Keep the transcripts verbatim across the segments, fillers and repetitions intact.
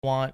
want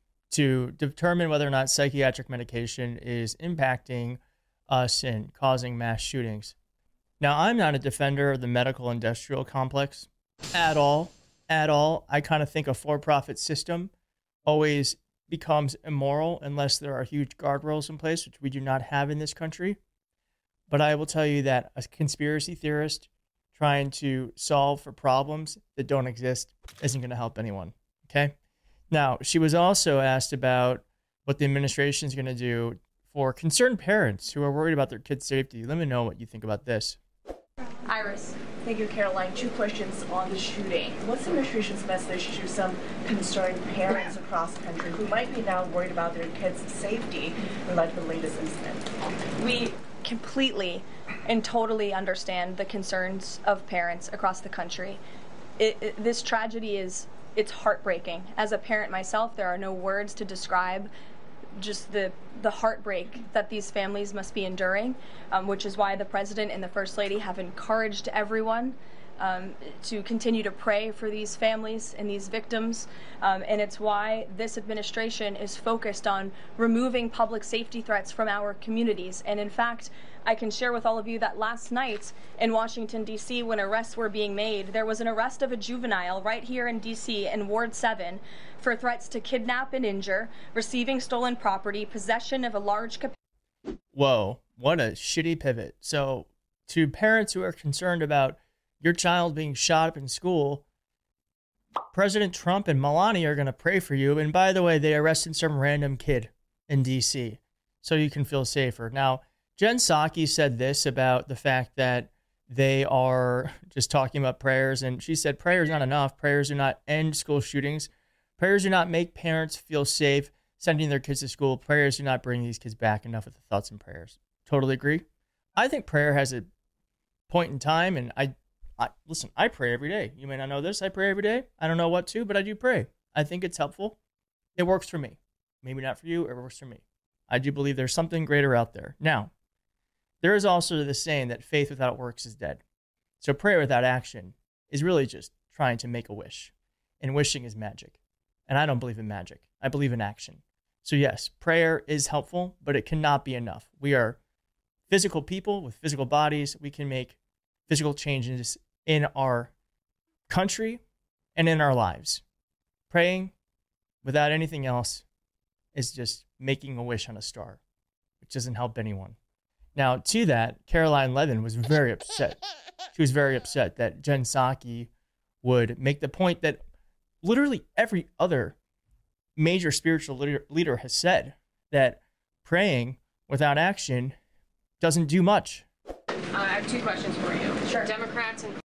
to determine whether or not psychiatric medication is impacting us and causing mass shootings. Now, I'm not a defender of the medical industrial complex at all, at all. I kind of think a for-profit system always becomes immoral unless there are huge guardrails in place, which we do not have in this country. But I will tell you that a conspiracy theorist trying to solve for problems that don't exist isn't going to help anyone, okay? Now, she was also asked about what the administration is going to do for concerned parents who are worried about their kids' safety. Let me know what you think about this. Iris. Thank you, Caroline. Two questions on the shooting. What's the administration's message to some concerned parents across the country who might be now worried about their kids' safety in light of the latest incident? We completely and totally understand the concerns of parents across the country. It, it, this tragedy is, it's heartbreaking. As a parent myself, there are no words to describe just the the heartbreak that these families must be enduring, um, which is why the President and the First Lady have encouraged everyone um, to continue to pray for these families and these victims, um, and it's why this administration is focused on removing public safety threats from our communities. And in fact, I can share with all of you that last night in Washington, D C, when arrests were being made, there was an arrest of a juvenile right here in D C in Ward seven for threats to kidnap and injure, receiving stolen property, possession of a large... Whoa, what a shitty pivot. So to parents who are concerned about your child being shot up in school, President Trump and Melania are going to pray for you. And by the way, they arrested some random kid in D C so you can feel safer. Now, Jen Psaki said this about the fact that they are just talking about prayers. And she said, prayers not enough. Prayers do not end school shootings. Prayers do not make parents feel safe sending their kids to school. Prayers do not bring these kids back. Enough with the thoughts and prayers. Totally agree. I think prayer has a point in time. And I, I listen, I pray every day. You may not know this. I pray every day. I don't know what to, but I do pray. I think it's helpful. It works for me. Maybe not for you. It works for me. I do believe there's something greater out there. Now, there is also the saying that faith without works is dead. So prayer without action is really just trying to make a wish. And wishing is magic. And I don't believe in magic. I believe in action. So yes, prayer is helpful, but it cannot be enough. We are physical people with physical bodies. We can make physical changes in our country and in our lives. Praying without anything else is just making a wish on a star, which doesn't help anyone. Now, to that, Caroline Levin was very upset. She was very upset that Jen Psaki would make the point that literally every other major spiritual leader, leader has said, that praying without action doesn't do much. Uh, I have two questions for you. Sure. Democrats and